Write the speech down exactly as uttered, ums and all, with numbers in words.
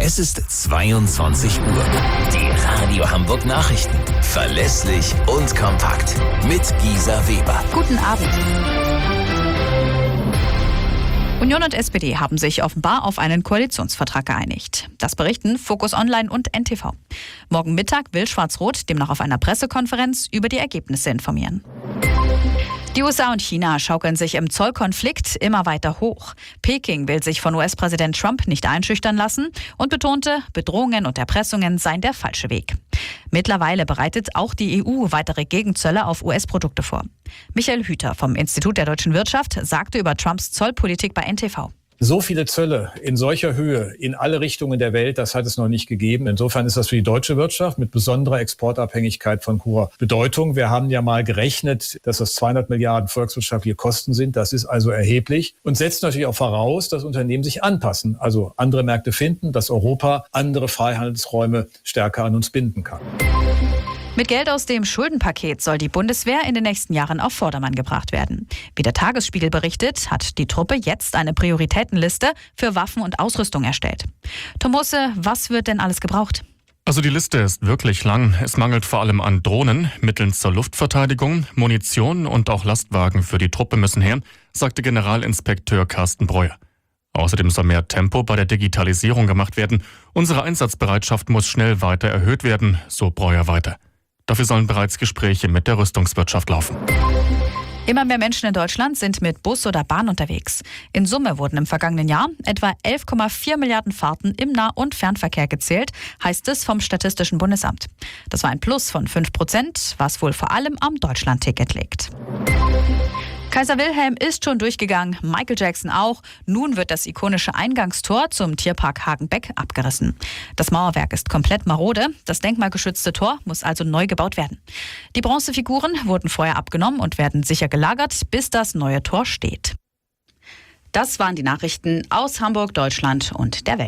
Es ist zweiundzwanzig Uhr. Die Radio Hamburg Nachrichten. Verlässlich und kompakt. Mit Gisa Weber. Guten Abend. Union und S P D haben sich offenbar auf einen Koalitionsvertrag geeinigt. Das berichten Focus Online und N T V. Morgen Mittag will Schwarz-Rot demnach auf einer Pressekonferenz über die Ergebnisse informieren. Die U S A und China schaukeln sich im Zollkonflikt immer weiter hoch. Peking will sich von U S-Präsident Trump nicht einschüchtern lassen und betonte, Bedrohungen und Erpressungen seien der falsche Weg. Mittlerweile bereitet auch die E U weitere Gegenzölle auf U S-Produkte vor. Michael Hüter vom Institut der deutschen Wirtschaft sagte über Trumps Zollpolitik bei N T V. So viele Zölle in solcher Höhe in alle Richtungen der Welt, das hat es noch nicht gegeben. Insofern ist das für die deutsche Wirtschaft mit besonderer Exportabhängigkeit von hoher Bedeutung. Wir haben ja mal gerechnet, dass das zweihundert Milliarden volkswirtschaftliche Kosten sind. Das ist also erheblich und setzt natürlich auch voraus, dass Unternehmen sich anpassen, also andere Märkte finden, dass Europa andere Freihandelsräume stärker an uns binden kann. Mit Geld aus dem Schuldenpaket soll die Bundeswehr in den nächsten Jahren auf Vordermann gebracht werden. Wie der Tagesspiegel berichtet, hat die Truppe jetzt eine Prioritätenliste für Waffen und Ausrüstung erstellt. Tomose, was wird denn alles gebraucht? Also die Liste ist wirklich lang. Es mangelt vor allem an Drohnen, Mitteln zur Luftverteidigung, Munition und auch Lastwagen für die Truppe müssen her, sagte Generalinspekteur Carsten Breuer. Außerdem soll mehr Tempo bei der Digitalisierung gemacht werden. Unsere Einsatzbereitschaft muss schnell weiter erhöht werden, so Breuer weiter. Dafür sollen bereits Gespräche mit der Rüstungswirtschaft laufen. Immer mehr Menschen in Deutschland sind mit Bus oder Bahn unterwegs. In Summe wurden im vergangenen Jahr etwa elf Komma vier Milliarden Fahrten im Nah- und Fernverkehr gezählt, heißt es vom Statistischen Bundesamt. Das war ein Plus von fünf Prozent, was wohl vor allem am Deutschlandticket liegt. Kaiser Wilhelm ist schon durchgegangen, Michael Jackson auch. Nun wird das ikonische Eingangstor zum Tierpark Hagenbeck abgerissen. Das Mauerwerk ist komplett marode. Das denkmalgeschützte Tor muss also neu gebaut werden. Die Bronzefiguren wurden vorher abgenommen und werden sicher gelagert, bis das neue Tor steht. Das waren die Nachrichten aus Hamburg, Deutschland und der Welt.